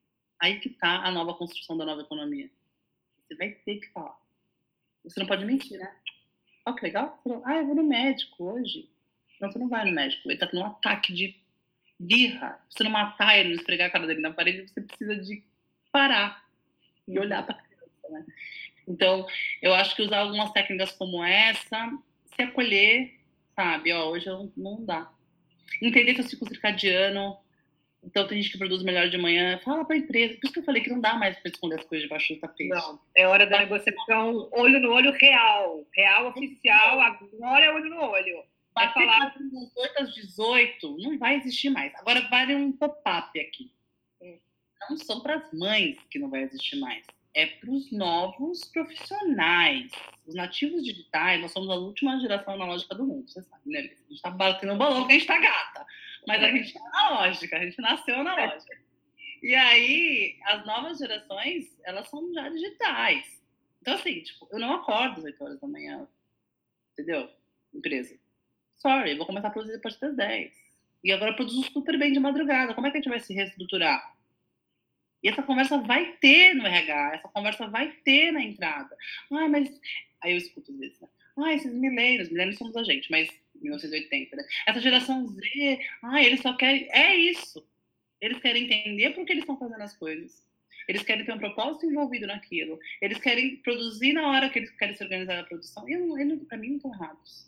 Aí que tá a nova construção da nova economia. Você vai ter que falar. Você não pode mentir, né? Olha que legal. Você falou, ah, eu vou no médico hoje. Não, você não vai no médico. Ele tá com um ataque de birra. Você não matar ele, não esfregar a cara dele na parede, você precisa de parar e olhar pra criança, né? Então, eu acho que usar algumas técnicas como essa, se acolher, sabe? Ó, hoje eu não dá. Entender seu ciclo circadiano. Então, tem gente que produz melhor de manhã. Fala pra empresa. Por isso que eu falei que não dá mais pra esconder as coisas debaixo do tapete. Não, é hora da negociação olho no olho real. Real, oficial, agora é olho no olho. É falar das oito às dezoito, não vai existir mais. Agora, vale um pop-up aqui. Hum. Não são para as mães que não vai existir mais. É para os novos profissionais. Os nativos digitais, nós somos a última geração analógica do mundo, você sabe, né? A gente está batendo um balão porque a gente está gata. Mas a gente é analógica, a gente nasceu analógica. E aí, as novas gerações, elas são já digitais. Então, assim, tipo, eu não acordo às oito horas da manhã, entendeu? Empresa. Sorry, vou começar a produzir a partir das dez. E agora eu produzo super bem de madrugada. Como é que a gente vai se reestruturar? E essa conversa vai ter no R H, essa conversa vai ter na entrada. Ah, mas... Aí eu escuto às vezes, né? Ah, esses milênios, milênios somos a gente, mas mil novecentos e oitenta, né? Essa geração Z, ah, eles só querem... É isso. Eles querem entender por que eles estão fazendo as coisas. Eles querem ter um propósito envolvido naquilo. Eles querem produzir na hora que eles querem se organizar na produção. E eles, pra mim, não estão errados.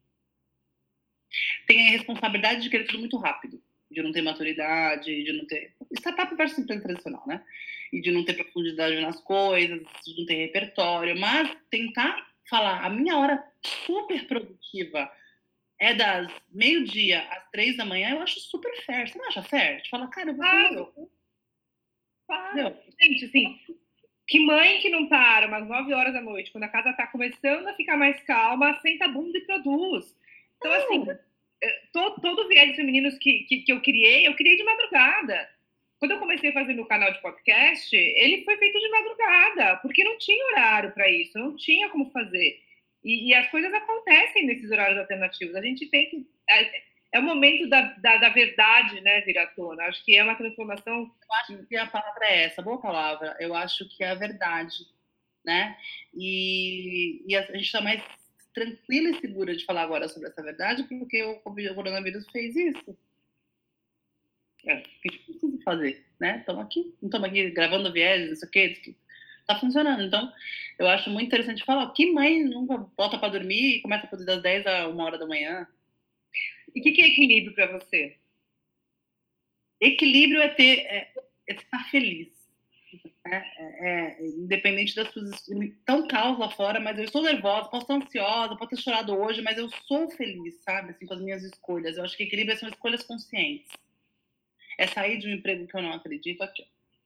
Tem a responsabilidade de querer tudo muito rápido, de não ter maturidade, de não ter... Startup versus empresa tradicional, né? E de não ter profundidade nas coisas, de não ter repertório, mas tentar falar, a minha hora super produtiva é das meio-dia às três da manhã, eu acho super fair. Você não acha fair? De falar, cara, eu vou claro. Claro. Gente, assim, que mãe que não para umas nove horas da noite, quando a casa tá começando a ficar mais calma, senta a bunda e produz. Então, assim... Todo, todo o viés femininos que, que, que eu criei, eu criei de madrugada. Quando eu comecei a fazer meu canal de podcast, ele foi feito de madrugada, porque não tinha horário para isso, não tinha como fazer. E, e as coisas acontecem nesses horários alternativos. A gente tem que... É, é o momento da, da, da verdade, né, vir à tona. Acho que é uma transformação... Eu acho que a palavra é essa, boa palavra. Eu acho que é a verdade, né? E, e a gente está mais... tranquila e segura de falar agora sobre essa verdade, porque o coronavírus fez isso. É, o que a gente precisa fazer, né? Estamos aqui, não estamos aqui gravando viés, não sei o quê, está funcionando. Então, eu acho muito interessante falar, que mãe nunca bota para dormir e começa a produzir das dez a uma hora da manhã? E o que, que é equilíbrio para você? Equilíbrio é ter, é, é estar feliz. É, é, independente das coisas tão caos lá fora, mas eu estou nervosa, posso estar ansiosa, posso ter chorado hoje, mas eu sou feliz, sabe, assim, com as minhas escolhas. Eu acho que equilíbrio são escolhas conscientes. É sair de um emprego que eu não acredito. Aqui,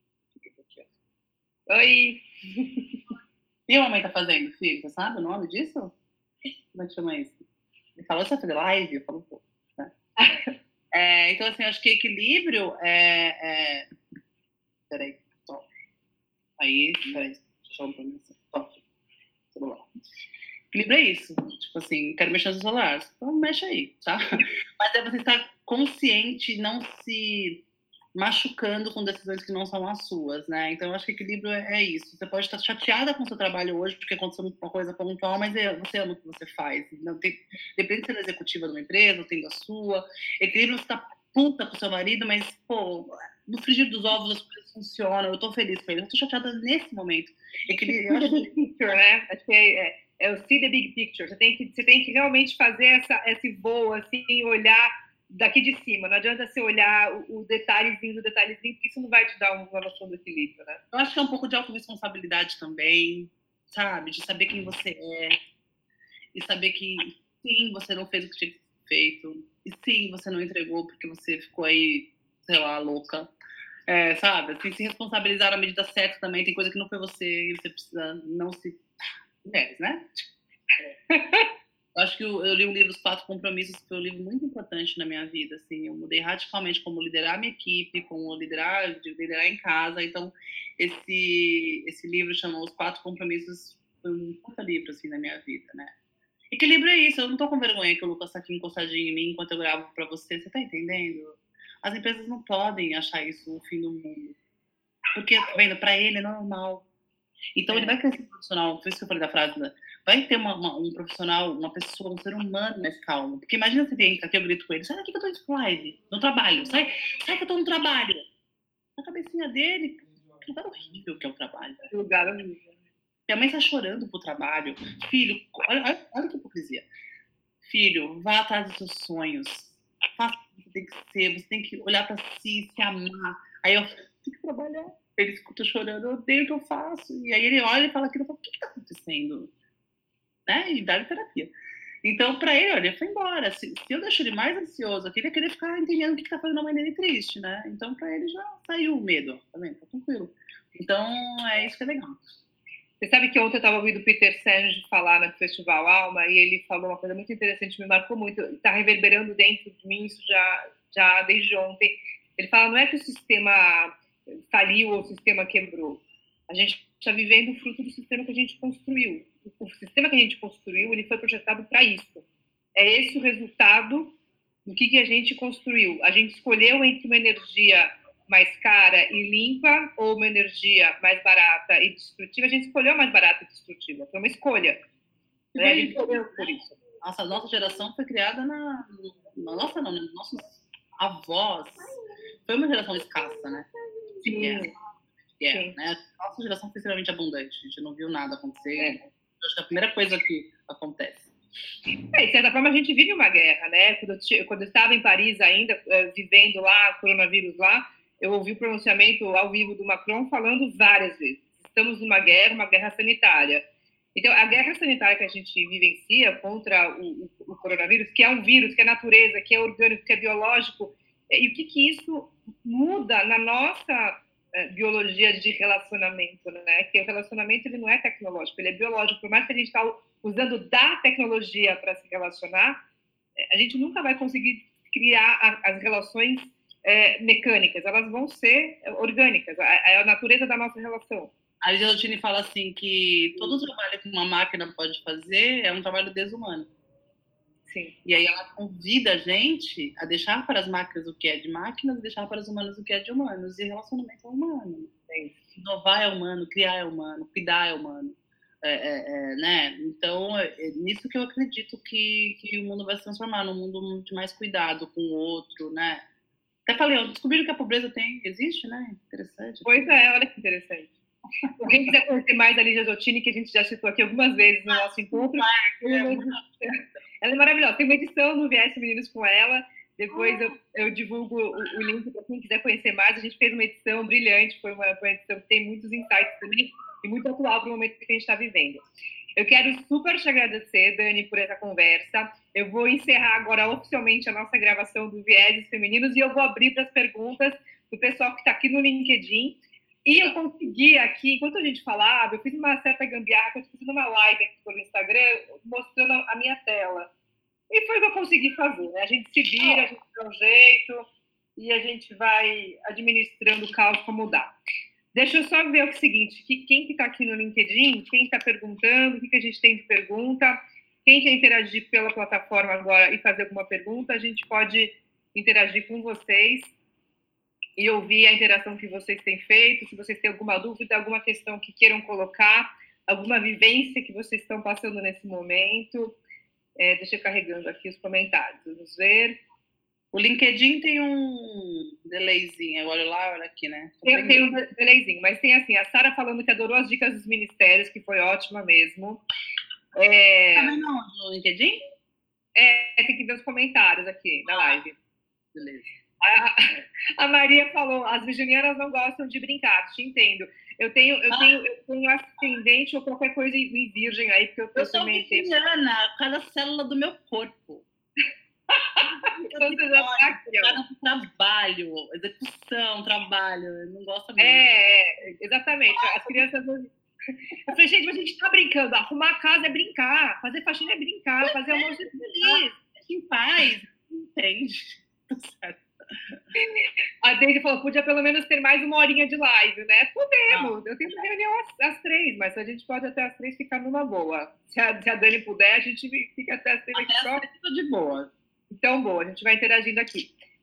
ó. Oi! E a mamãe tá fazendo, filho? Você sabe o nome disso? Como é que chama isso? Ele falou, você vai fazer live? Eu falo, pô. Né? É, então, assim, eu acho que equilíbrio é... é... Peraí. Aí, peraí, deixa eu falar pra mim. Celular. Equilíbrio é isso. Tipo assim, quero mexer no seu celular. Então mexe aí, tá? Mas é você estar consciente, não se machucando com decisões que não são as suas, né? Então eu acho que equilíbrio é isso. Você pode estar chateada com o seu trabalho hoje porque aconteceu uma coisa pontual, mas você ama o que você faz. Não tem, depende de ser executiva de uma empresa, ou tendo a sua. Equilíbrio, você tá puta com o seu marido, mas, pô, no frigir dos ovos as coisas funcionam, eu tô feliz com ele, eu tô chateada nesse momento. Equilíbrio, eu acho big picture, né? Acho que é, é, é o see the big picture. Você tem que, você tem que realmente fazer essa, esse voo, assim, olhar daqui de cima. Não adianta você olhar o, o detalhezinho, o detalhezinho, porque isso não vai te dar uma noção do equilíbrio, né? Eu acho que é um pouco de autorresponsabilidade também, sabe? De saber quem você é. E saber que, sim, você não fez o que tinha que ser feito. E sim, você não entregou porque você ficou aí, sei lá, louca. É, sabe? Assim, se responsabilizar na medida certa também. Tem coisa que não foi você e você precisa não se... Mulheres, né? Eu acho que eu, eu li o livro Os Quatro Compromissos, que foi um livro muito importante na minha vida, assim, eu mudei radicalmente como liderar a minha equipe, como liderar, liderar em casa, então esse, esse livro chamou Os Quatro Compromissos, foi um puta livro, assim, na minha vida, né? Equilíbrio é isso, eu não tô com vergonha que o Lucas tá aqui encostadinho em mim enquanto eu gravo pra você, você tá entendendo? As empresas não podem achar isso o fim do mundo. Porque, tá vendo, pra ele é normal. Então, É. ele vai crescer um profissional, foi isso que eu falei da frase, né? Vai ter uma, uma, um profissional, uma pessoa, um ser humano mais calmo. Porque imagina você entra aqui, eu grito com ele, sai daqui que eu tô em live, no trabalho, sai, sai que eu tô no trabalho. Na cabecinha dele, que lugar horrível que é o trabalho. Que lugar horrível. Minha mãe tá chorando pro trabalho. Filho, olha, olha, olha que hipocrisia. Filho, vá atrás dos seus sonhos. Faça o que você tem que ser, você tem que olhar pra si, se amar. Aí eu tenho que trabalhar. Ele escuta chorando, eu odeio o que eu faço. E aí ele olha e fala aquilo, eu falo, o que que tá acontecendo? Né? E dá terapia. Então, pra ele, olha, ele foi embora. Se, se eu deixo ele mais ansioso aqui, ele ia querer ficar entendendo o que, que tá fazendo a mãe dele triste, né? Então, pra ele já saiu o medo, tá vendo? Tá tranquilo. Então, é isso que é legal. Você sabe que ontem eu estava ouvindo o Peter Senge falar no Festival Alma e ele falou uma coisa muito interessante, me marcou muito, está reverberando dentro de mim isso já, já desde ontem. Ele fala, não é que o sistema faliu ou o sistema quebrou, a gente está vivendo o fruto do sistema que a gente construiu. O sistema que a gente construiu, ele foi projetado para isso. É esse o resultado do que, que a gente construiu. A gente escolheu entre uma energia mais cara e limpa ou uma energia mais barata e destrutiva. A gente escolheu a mais barata e destrutiva. Foi uma escolha. Né? A gente escolheu por isso. Nossa, a nossa geração foi criada na, na nossa, não, nos nossos avós. Foi uma geração escassa, né? Sim. É, é, né? A nossa geração foi extremamente abundante. A gente não viu nada acontecer. É. Acho que é a primeira coisa que acontece. É, de certa forma, a gente vive uma guerra, né? Quando eu, quando eu estava em Paris ainda, vivendo lá, coronavírus lá, eu ouvi o pronunciamento ao vivo do Macron falando várias vezes. Estamos numa guerra, uma guerra sanitária. Então, a guerra sanitária que a gente vivencia contra o, o, o coronavírus, que é um vírus, que é natureza, que é orgânico, que é biológico, e o que, que isso muda na nossa é, biologia de relacionamento, né? Que o relacionamento ele não é tecnológico, ele é biológico. Por mais que a gente está usando da tecnologia para se relacionar, a gente nunca vai conseguir criar a, as relações É, mecânicas, elas vão ser orgânicas, é a natureza da nossa relação. A Gelotine fala assim que todo trabalho que uma máquina pode fazer é um trabalho desumano. Sim. E aí ela convida a gente a deixar para as máquinas o que é de máquinas e deixar para os humanos o que é de humanos. E relacionamento é humano. É inovar é humano, criar é humano, cuidar é humano. É, é, é, né? Então, é nisso que eu acredito que, que o mundo vai se transformar, num mundo de mais cuidado com o outro, né? Até falei, eu descobri que a pobreza tem, existe, né? Interessante. Pois é, olha que interessante. Quem quiser conhecer mais a Lígia Zottini, que a gente já citou aqui algumas vezes no nosso encontro, ela é maravilhosa. Tem uma edição no V S Meninos com ela, depois eu, eu divulgo o, o link para quem quiser conhecer mais. A gente fez uma edição brilhante, foi uma, uma edição que tem muitos insights também e muito atual para o momento que a gente está vivendo. Eu quero super te agradecer, Dani, por essa conversa. Eu vou encerrar agora oficialmente a nossa gravação do Vieses Femininos e eu vou abrir para as perguntas do pessoal que está aqui no LinkedIn. E eu consegui aqui, enquanto a gente falava, eu fiz uma certa gambiarra, eu estou fazendo uma live aqui pelo Instagram, mostrando a minha tela. E foi o que eu consegui fazer, né? A gente se vira, a gente dá um jeito e a gente vai administrando o caos como dá. Deixa eu só ver o seguinte, que quem que está aqui no LinkedIn, quem está perguntando, o que, que a gente tem de pergunta, quem quer interagir pela plataforma agora e fazer alguma pergunta, a gente pode interagir com vocês e ouvir a interação que vocês têm feito, se vocês têm alguma dúvida, alguma questão que queiram colocar, alguma vivência que vocês estão passando nesse momento. É, deixa eu carregando aqui os comentários, vamos ver. O LinkedIn tem um delayzinho, eu olho lá, olho aqui, né? Tem, tem um delayzinho, mas tem assim, a Sara falando que adorou as dicas dos ministérios, que foi ótima mesmo. É... Tá vendo no LinkedIn? É, tem que ver os comentários aqui na live. Beleza. A, a Maria falou, as virginianas não gostam de brincar, te entendo. Eu tenho, eu ah. tenho, eu tenho ascendente ou qualquer coisa em virgem aí, porque eu, eu sou virginiana, cada célula do meu corpo. Então você já tá aqui, ó. Trabalho, execução, trabalho, eu não gosto mesmo. É, exatamente. As crianças. Eu falei, gente, mas a gente tá brincando. Arrumar a casa é brincar, fazer faxina é brincar, pois fazer é, almoço é feliz. Em paz, entende? Tá certo. A Deise falou, podia pelo menos ter mais uma horinha de live, né? Podemos, ah, eu tenho reunião às, às três, mas a gente pode até às três ficar numa boa. Se a, se a Dani puder, a gente fica até às três aqui só. De boa. Então, boa, a gente vai interagindo aqui.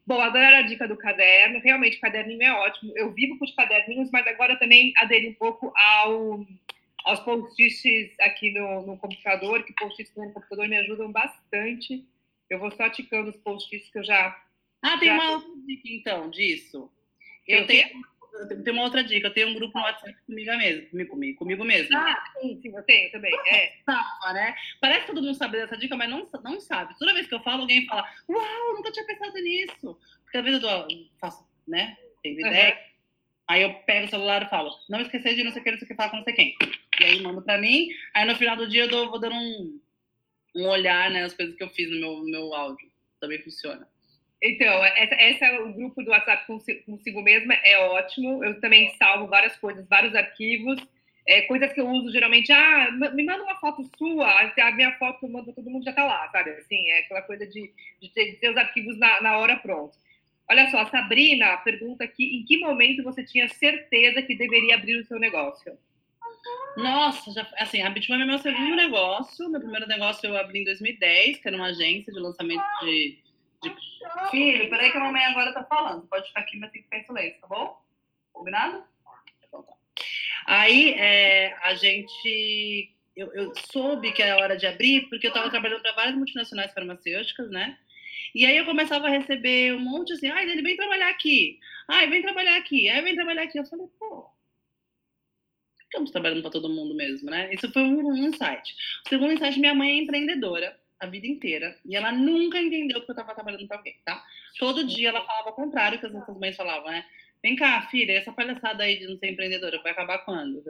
Bom, adorar a dica do caderno. Realmente, o caderninho é ótimo. Eu vivo com os caderninhos, mas agora também aderi um pouco ao, aos post-its aqui no, no computador, que post-its no computador me ajudam bastante. Eu vou só ticando os post-its que eu já... Ah, tem já... uma outra dica, então, disso. Tem eu tenho, eu tenho uma outra dica. Eu tenho um grupo no WhatsApp comigo mesmo. Comigo, comigo, comigo mesmo. Ah, sim, sim, eu tenho também. É. Sabe, né? Parece que todo mundo sabe dessa dica, mas não, não sabe. Toda vez que eu falo, alguém fala, uau, nunca tinha pensado nisso. Porque às vezes eu tô, faço, né? Tem ideia. Uhum. Aí eu pego o celular e falo, não esquecer de não sei o que, não sei o que, falar com não sei quem. E aí mando pra mim. Aí no final do dia eu dou, vou dando um, um olhar, né, nas coisas que eu fiz no meu, no meu áudio. Também funciona. Então, essa, essa é o grupo do WhatsApp consigo mesma, é ótimo. Eu também salvo várias coisas, vários arquivos. É, coisas que eu uso geralmente, ah, me manda uma foto sua, a minha foto que eu mando, todo mundo já tá lá, sabe? Assim, é aquela coisa de, de, ter, de ter os arquivos na, na hora pronto. Olha só, a Sabrina pergunta aqui, em que momento você tinha certeza que deveria abrir o seu negócio? Nossa, já, assim, a Bitmami é meu segundo negócio. Meu primeiro negócio eu abri em dois mil e dez, que era uma agência de lançamento de... de... Filho, peraí que a mamãe agora tá falando. Pode ficar aqui, mas tem que ficar em silêncio, tá bom? Combinado? Então tá. Aí, é, a gente... Eu, eu soube que era hora de abrir, porque eu estava trabalhando para várias multinacionais farmacêuticas, né? E aí eu começava a receber um monte assim, ai, ele vem trabalhar aqui. Ai, vem trabalhar aqui. Ai, vem trabalhar aqui. Eu falei, pô, estamos trabalhando para todo mundo mesmo, né? Isso foi um, um insight. O segundo insight, minha mãe é empreendedora a vida inteira. E ela nunca entendeu que eu estava trabalhando para alguém, tá? Todo dia ela falava o contrário que as outras mães falavam, né? Vem cá, filha, essa palhaçada aí de não ser empreendedora vai acabar quando?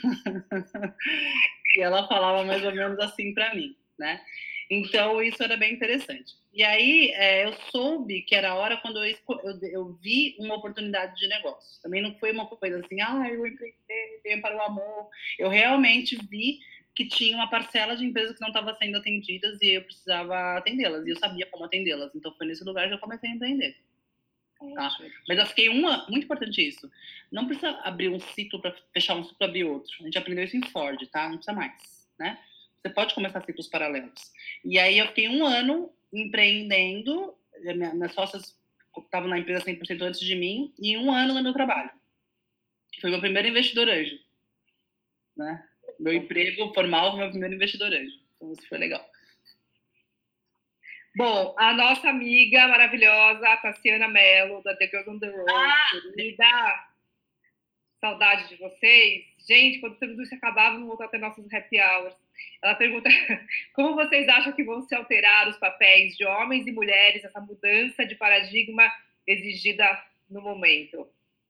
E ela falava mais ou menos assim para mim, né? Então, isso era bem interessante. E aí, é, eu soube que era a hora quando eu, eu, eu vi uma oportunidade de negócio. Também não foi uma coisa assim, ah, eu empreender, venho para o amor. Eu realmente vi que tinha uma parcela de empresas que não estava sendo atendidas e eu precisava atendê-las. E eu sabia como atendê-las. Então, foi nesse lugar que eu comecei a empreender. Tá? Mas eu fiquei uma... Muito importante isso. Não precisa abrir um ciclo para fechar um ciclo para abrir outro. A gente aprendeu isso em Ford, tá? Não precisa mais, né? Você pode começar ciclos paralelos. E aí eu fiquei um ano empreendendo, minhas sócias estavam na empresa cem por cento antes de mim, e um ano no meu trabalho. Foi meu primeiro investidor anjo. Né? Meu emprego formal foi meu primeiro investidor anjo. Então isso foi legal. Bom, a nossa amiga maravilhosa, a Tassiana Mello, da The Girls on the Road, ah, querida, saudade de vocês. Gente, quando tudo isso acabar, vamos voltar a ter nossos happy hours. Ela pergunta, como vocês acham que vão se alterar os papéis de homens e mulheres, essa mudança de paradigma exigida no momento?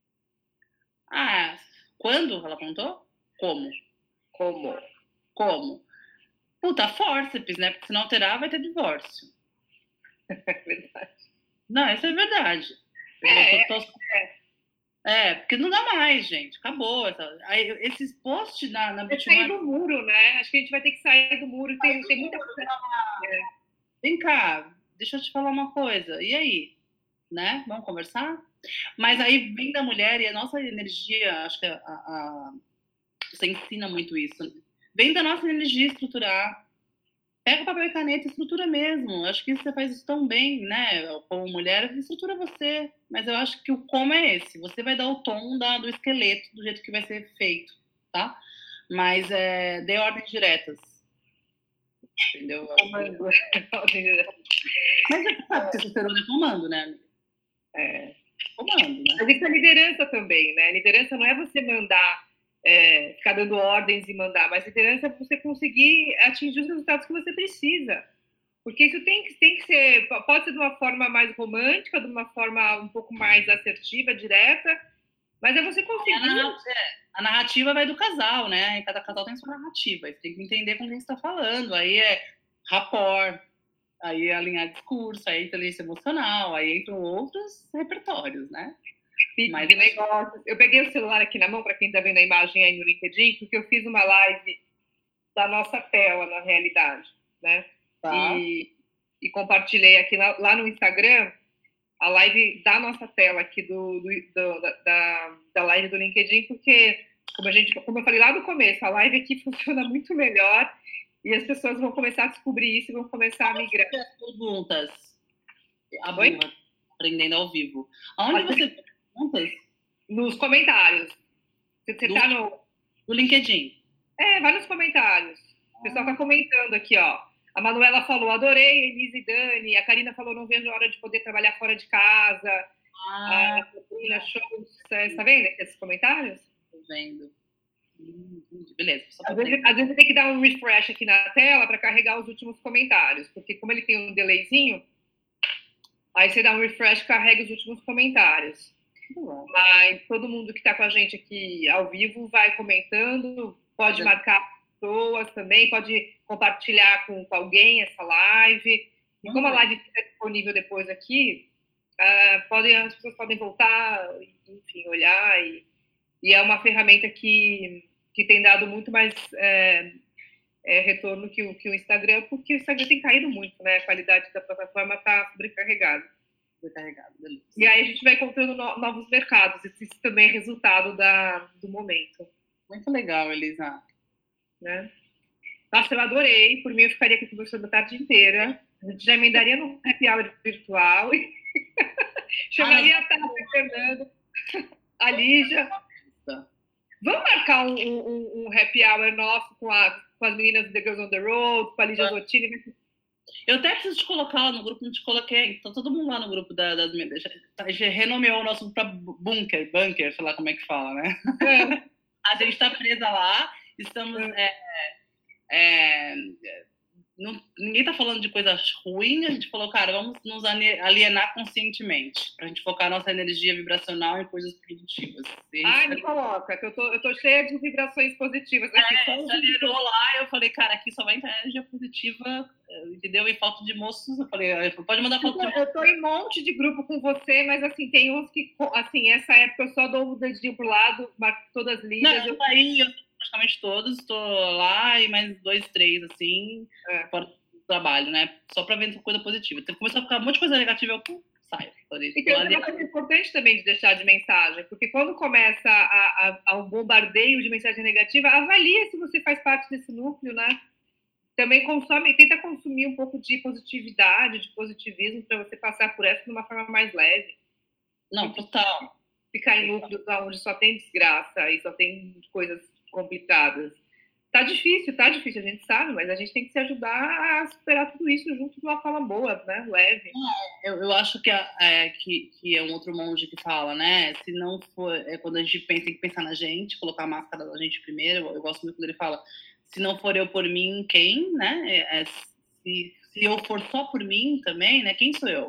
Ah, quando? Ela perguntou? Como? Como? Como? Puta, fórceps, né? Porque se não alterar, vai ter divórcio. É verdade. Não, isso é verdade. É, tô, tô... é. é, porque não dá mais, gente. Acabou. Essa... Aí, esses posts na, na Bitmami... sair do muro, né? Acho que a gente vai ter que sair do muro. Tem, tem muita coisa. É. Vem cá, deixa eu te falar uma coisa. E aí? Né? Vamos conversar? Mas aí vem da mulher e a nossa energia, acho que a, a... você ensina muito isso. Vem da nossa energia estruturar. Pega papel e caneta e estrutura mesmo. Acho que você faz isso tão bem, né? Como mulher, estrutura você. Mas eu acho que o como é esse. Você vai dar o tom da, do esqueleto, do jeito que vai ser feito, tá? Mas é, dê ordens diretas. Entendeu? Comando. Mas você sabe que testosterona é comando, né? É. Comando, né? Mas isso é liderança também, né? Liderança não é você mandar... É, ficar dando ordens e mandar, mas liderança é você conseguir atingir os resultados que você precisa. Porque isso tem que, tem que ser, pode ser de uma forma mais romântica, de uma forma um pouco mais assertiva, direta, mas é você conseguir. A narrativa, a narrativa vai do casal, né? E cada casal tem sua narrativa. Você tem que entender com quem você está falando. Aí é rapport, aí é alinhar discurso, aí é inteligência emocional, aí entram outros repertórios, né? Mas de negócios. Eu peguei o celular aqui na mão, para quem está vendo a imagem aí no LinkedIn, porque eu fiz uma live da nossa tela, na realidade, né? Tá. E, e compartilhei aqui na, lá no Instagram a live da nossa tela aqui do, do, do da, da live do LinkedIn, porque, como, a gente, como eu falei lá no começo, a live aqui funciona muito melhor e as pessoas vão começar a descobrir isso e vão começar a migrar. As perguntas. A Oi? Aprendendo ao Vivo. Aonde você vê perguntas? Nos comentários. Você, você Do- tá no... No LinkedIn. É, vai nos comentários. O pessoal tá comentando aqui, ó. A Manuela falou, adorei, Elisa e Dani. A Karina falou, não vejo a hora de poder trabalhar fora de casa. Ah, A Sabrina, show de sucesso. Tá vendo aqui esses comentários? tô vendo. Hum, entendi. Beleza. Só Às pra vezes, às vezes você tem que dar um refresh aqui na tela para carregar os últimos comentários, porque como ele tem um delayzinho, aí você dá um refresh e carrega os últimos comentários. Muito bom. Mas todo mundo que está com a gente aqui ao vivo vai comentando, pode É. marcar pessoas também, pode compartilhar com, com alguém essa live. E como a live fica disponível depois aqui, uh, podem, as pessoas podem voltar, enfim, olhar. E, e é uma ferramenta que, que tem dado muito mais é, é, retorno que o, que o Instagram, porque o Instagram tem caído muito, né? A qualidade da plataforma está sobrecarregada. Sobrecarregado, beleza. E aí a gente vai encontrando no, novos mercados. Isso também é resultado da, do momento. Muito legal, Elisa. Né? Nossa, eu adorei. Por mim, eu ficaria aqui conversando a tarde inteira. A gente já emendaria no happy hour virtual. E chamaria a Tata, a Fernanda, a Lígia. Vamos marcar um, um, um happy hour nosso com, a, com as meninas do The Girls on the Road, com a Lígia Zottini. Eu até preciso te colocar lá no grupo, não te coloquei. Então, todo mundo lá no grupo da, das meninas. A gente renomeou o nosso grupo para Bunker, Bunker, sei lá como é que fala, né? É. A gente está presa lá, estamos. É, é, não, ninguém tá falando de coisa ruim, a gente falou, cara, vamos nos alienar conscientemente, pra gente focar nossa energia vibracional em coisas produtivas. Ai, me coloca, que eu tô, eu tô cheia de vibrações positivas. Aqui, é, só se alienou lá, eu falei, cara, aqui só vai entrar energia positiva, entendeu? E falta de moços, eu falei, pode mandar foto de moços. Eu tô em um monte de grupo com você, mas assim, tem uns que, assim, essa época eu só dou o dedinho pro lado, marco todas as lidas. Não, eu saí, eu praticamente todos, estou lá e mais dois, três, assim, é. fora do trabalho, né? Só pra ver coisa positiva. Então, começou a ficar um monte de coisa negativa, eu pum, saio. E tem uma coisa importante também de deixar de mensagem, porque quando começa a, a, a um bombardeio de mensagem negativa, avalia se você faz parte desse núcleo, né? Também consome, tenta consumir um pouco de positividade, de positivismo, para você passar por essa de uma forma mais leve. Não, total. Ficar em núcleos onde só tem desgraça e só tem coisas complicadas. Tá difícil, tá difícil, a gente sabe, mas a gente tem que se ajudar a superar tudo isso junto de uma forma boa, né? Leve. É, eu, eu acho que é, que, que é um outro monge que fala, né? Se não for, é quando a gente pensa, tem que pensar na gente, colocar a máscara da gente primeiro. Eu, eu gosto muito quando ele fala, se não for eu por mim, quem, né? É, é, se, se eu for só por mim também, né? Quem sou eu?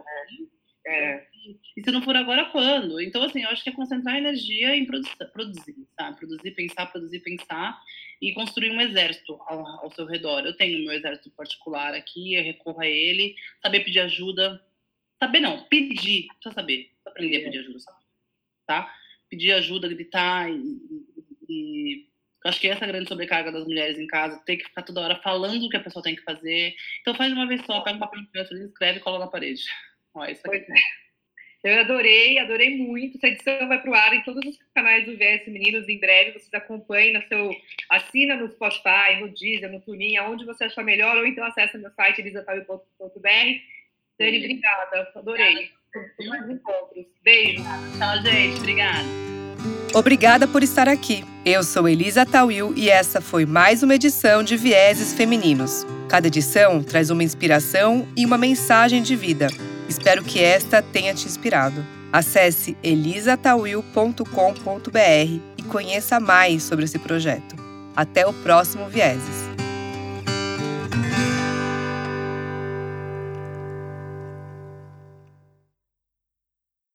É. E se não for agora, quando? Então, assim, eu acho que é concentrar energia em produzir, produzir, sabe? Produzir, pensar, produzir, pensar e construir um exército ao, ao seu redor. Eu tenho meu exército particular aqui, eu recorro a ele, saber pedir ajuda. Saber não, pedir, precisa saber, aprender a pedir ajuda, sabe? Tá? Pedir ajuda, gritar e, e, e... Eu acho que essa é a grande sobrecarga das mulheres em casa, ter que ficar toda hora falando o que a pessoa tem que fazer. Então faz de uma vez só, pega um papel de canto, escreve e cola na parede. Ó, isso aqui. Eu adorei, adorei muito. Essa edição vai para o ar em todos os canais do V S Meninos. Em breve vocês acompanhem no seu... Assina no Spotify, no Deezer, no TuneIn, aonde você achar melhor, ou então acessa meu site elisatawil ponto b r. Dani, obrigada. Adorei. Por mais encontros. Beijo. Tchau, gente. Obrigada. Obrigada por estar aqui. Eu sou Elisa Tawil e essa foi mais uma edição de Vieses Femininos. Cada edição traz uma inspiração e uma mensagem de vida. Espero que esta tenha te inspirado. Acesse elisatawil ponto com ponto b r e conheça mais sobre esse projeto. Até o próximo Vieses.